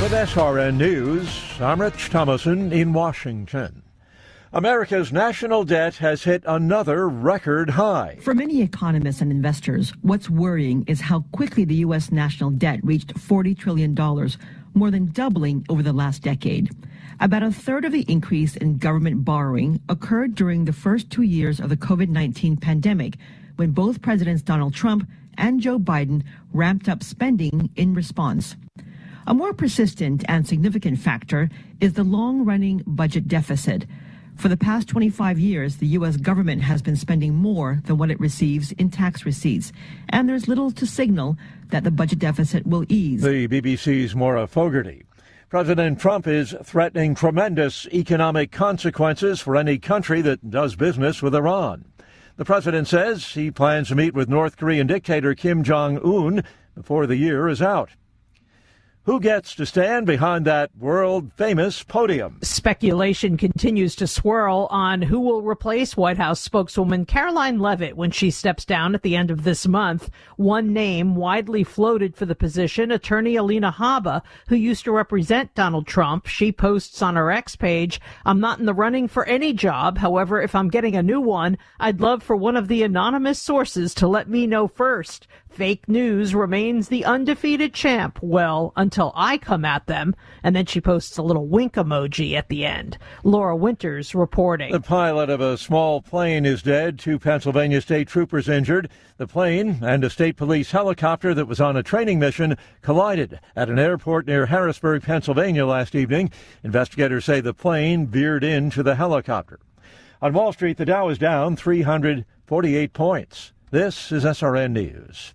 With SRN News, I'm Rich Thomason in Washington. America's national debt has hit another record high. For many economists and investors, what's worrying is how quickly the U.S. national debt reached $40 trillion, more than doubling over the last decade. About a third of the increase in government borrowing occurred during the first 2 years of the COVID-19 pandemic, when both Presidents Donald Trump and Joe Biden ramped up spending in response. A more persistent and significant factor is the long-running budget deficit. For the past 25 years, the U.S. government has been spending more than what it receives in tax receipts, and there's little to signal that the budget deficit will ease. The BBC's Maura Fogarty. President Trump is threatening tremendous economic consequences for any country that does business with Iran. The president says he plans to meet with North Korean dictator Kim Jong-un before the year is out. Who gets to stand behind that world-famous podium? Speculation continues to swirl on who will replace White House spokeswoman Caroline Leavitt when she steps down at the end of this month. One name widely floated for the position, attorney Alina Habba, who used to represent Donald Trump. She posts on her X page, "I'm not in the running for any job. However, if I'm getting a new one, I'd love for one of the anonymous sources to let me know first. Fake news remains the undefeated champ. Well, until I come at them." And then she posts a little wink emoji at the end. Laura Winters reporting. The pilot of a small plane is dead. 2 Pennsylvania state troopers injured. The plane and a state police helicopter that was on a training mission collided at an airport near Harrisburg, Pennsylvania last evening. Investigators say the plane veered into the helicopter. On Wall Street, the Dow is down 348 points. This is SRN News.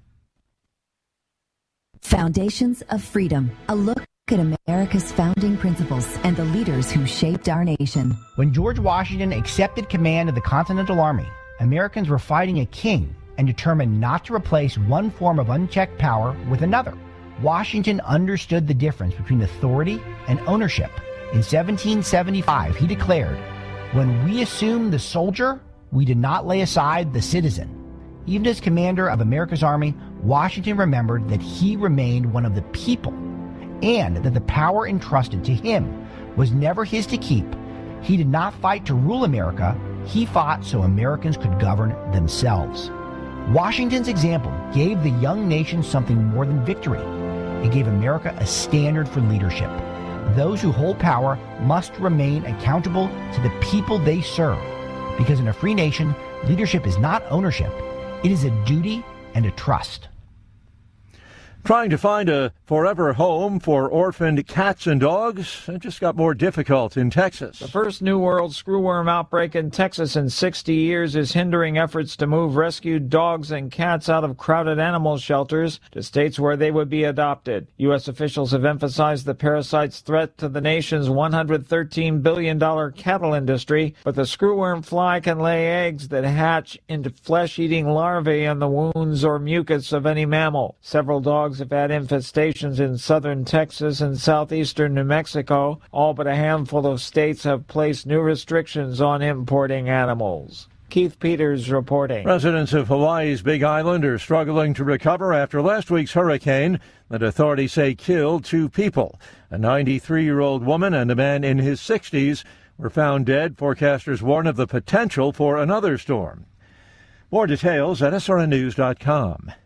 Foundations of Freedom, a look at America's founding principles and the leaders who shaped our nation. When George Washington accepted command of the Continental Army, Americans were fighting a king and determined not to replace one form of unchecked power with another. Washington understood the difference between authority and ownership. In 1775, he declared, "When we assumed the soldier, we did not lay aside the citizen." Even as commander of America's Army, Washington remembered that he remained one of the people and that the power entrusted to him was never his to keep. He did not fight to rule America. He fought so Americans could govern themselves. Washington's example gave the young nation something more than victory. It gave America a standard for leadership. Those who hold power must remain accountable to the people they serve, because in a free nation, leadership is not ownership. It is a duty and a trust. Trying to find a forever home for orphaned cats and dogs, it just got more difficult in Texas. The first New World screwworm outbreak in Texas in 60 years is hindering efforts to move rescued dogs and cats out of crowded animal shelters to states where they would be adopted. U.S. officials have emphasized the parasite's threat to the nation's $113 billion cattle industry, but the screwworm fly can lay eggs that hatch into flesh-eating larvae in the wounds or mucus of any mammal. Several dogs have had infestations in southern Texas and southeastern New Mexico. All but a handful of states have placed new restrictions on importing animals. Keith Peters reporting. Residents of Hawaii's Big Island are struggling to recover after last week's hurricane that authorities say killed 2 people. A 93-year-old woman and a man in his 60s were found dead. Forecasters warn of the potential for another storm. More details at srnnews.com.